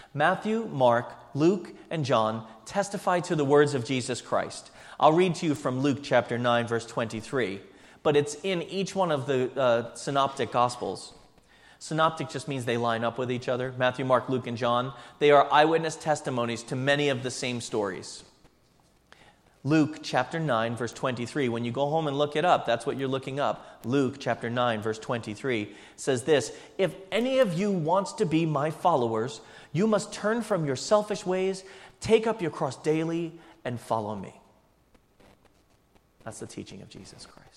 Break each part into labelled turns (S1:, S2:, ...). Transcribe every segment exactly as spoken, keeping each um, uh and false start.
S1: Matthew, Mark, Luke, and John testify to the words of Jesus Christ. I'll read to you from Luke chapter nine, verse twenty-three, but it's in each one of the uh, synoptic gospels. Synoptic just means they line up with each other. Matthew, Mark, Luke, and John. They are eyewitness testimonies to many of the same stories. Luke chapter nine, verse twenty-three. When you go home and look it up, that's what you're looking up. Luke chapter nine, verse twenty-three says this: "If any of you wants to be my followers, you must turn from your selfish ways, take up your cross daily, and follow me." That's the teaching of Jesus Christ.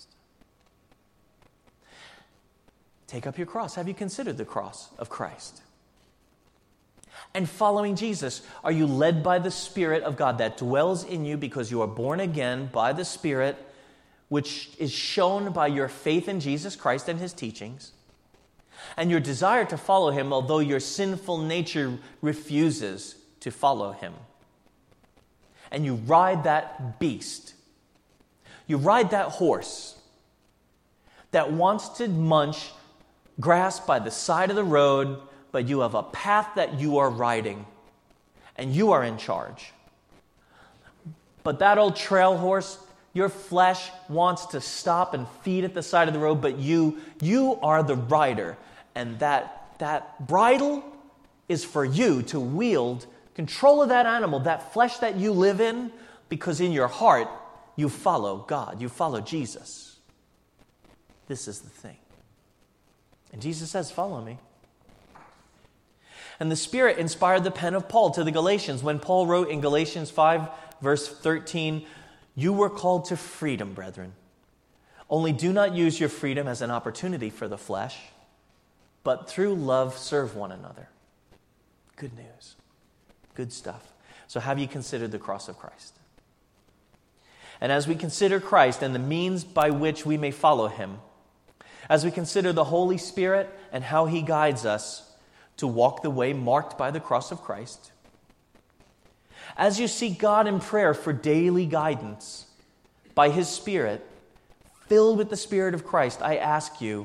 S1: Take up your cross. Have you considered the cross of Christ? And following Jesus, are you led by the Spirit of God that dwells in you because you are born again by the Spirit, which is shown by your faith in Jesus Christ and his teachings, and your desire to follow him, although your sinful nature refuses to follow him? And you ride that beast. You ride that horse that wants to munch grass by the side of the road, but you have a path that you are riding, and you are in charge. But that old trail horse, your flesh wants to stop and feed at the side of the road, but you, you are the rider, and that, that bridle is for you to wield control of that animal, that flesh that you live in, because in your heart, you follow God, you follow Jesus. This is the thing. And Jesus says, follow me. And the Spirit inspired the pen of Paul to the Galatians when Paul wrote in Galatians five, verse thirteen, "You were called to freedom, brethren. Only do not use your freedom as an opportunity for the flesh, but through love serve one another." Good news. Good stuff. So have you considered the cross of Christ? And as we consider Christ and the means by which we may follow him, as we consider the Holy Spirit and how he guides us to walk the way marked by the cross of Christ, as you seek God in prayer for daily guidance by his Spirit, filled with the Spirit of Christ, I ask you,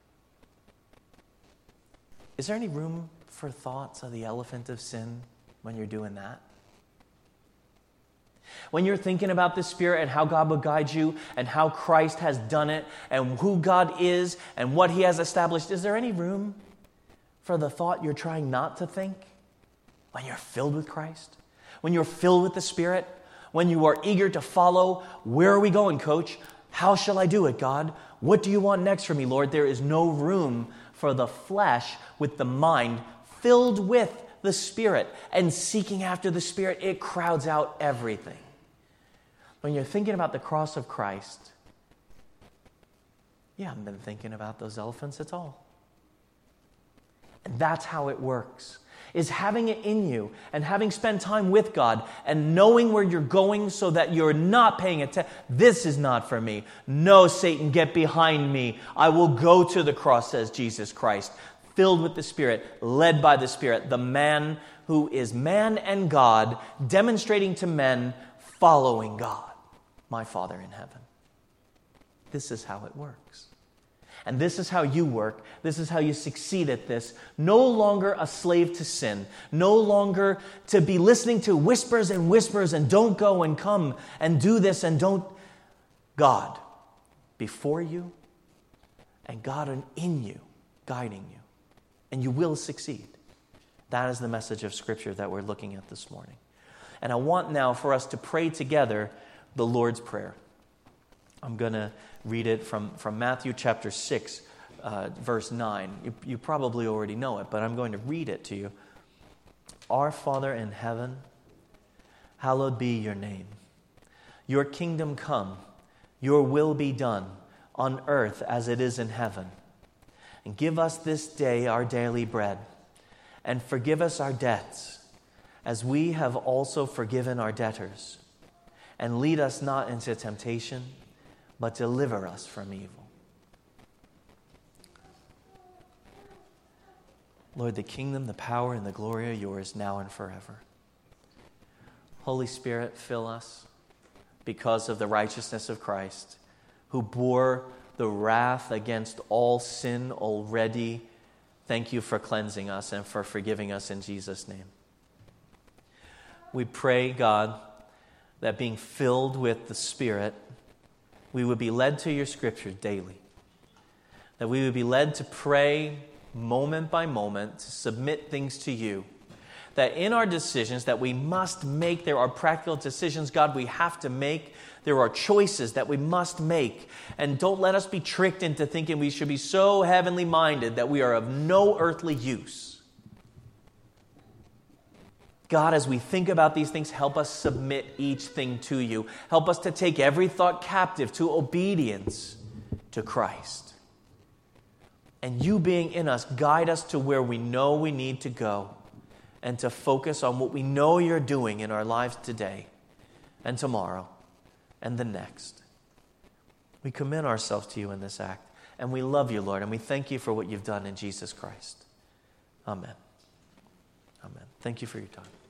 S1: is there any room for thoughts of the elephant of sin when you're doing that? When you're thinking about the Spirit and how God will guide you and how Christ has done it and who God is and what he has established, is there any room for the thought you're trying not to think when you're filled with Christ? When you're filled with the Spirit? When you are eager to follow? Where are we going, Coach? How shall I do it, God? What do you want next for me, Lord? There is no room for the flesh with the mind filled with the Spirit and seeking after the Spirit. It crowds out everything. When you're thinking about the cross of Christ, you haven't been thinking about those elephants at all. And that's how it works, is having it in you and having spent time with God and knowing where you're going so that you're not paying attention. This is not for me. No, Satan, get behind me. I will go to the cross, says Jesus Christ, filled with the Spirit, led by the Spirit, the man who is man and God, demonstrating to men, following God, my Father in heaven. This is how it works. And this is how you work. This is how you succeed at this. No longer a slave to sin. No longer to be listening to whispers and whispers and don't go and come and do this and don't. God before you and God in you, guiding you. And you will succeed. That is the message of Scripture that we're looking at this morning. And I want now for us to pray together the Lord's Prayer. I'm going to read it from, from Matthew chapter six, uh, verse nine. You, you probably already know it, but I'm going to read it to you. Our Father in heaven, hallowed be your name. Your kingdom come, your will be done on earth as it is in heaven. And give us this day our daily bread, and forgive us our debts, as we have also forgiven our debtors. And lead us not into temptation, but deliver us from evil. Lord, the kingdom, the power, and the glory are yours now and forever. Holy Spirit, fill us because of the righteousness of Christ, who bore the wrath against all sin already. Thank you for cleansing us and for forgiving us in Jesus' name. We pray, God, that being filled with the Spirit, we would be led to your Scriptures daily. That we would be led to pray moment by moment, to submit things to you. That in our decisions that we must make, there are practical decisions, God, we have to make. There are choices that we must make. And don't let us be tricked into thinking we should be so heavenly minded that we are of no earthly use. God, as we think about these things, help us submit each thing to you. Help us to take every thought captive to obedience to Christ. And you being in us, guide us to where we know we need to go and to focus on what we know you're doing in our lives today and tomorrow and the next. We commit ourselves to you in this act, and we love you, Lord, and we thank you for what you've done in Jesus Christ. Amen. Amen. Thank you for your time.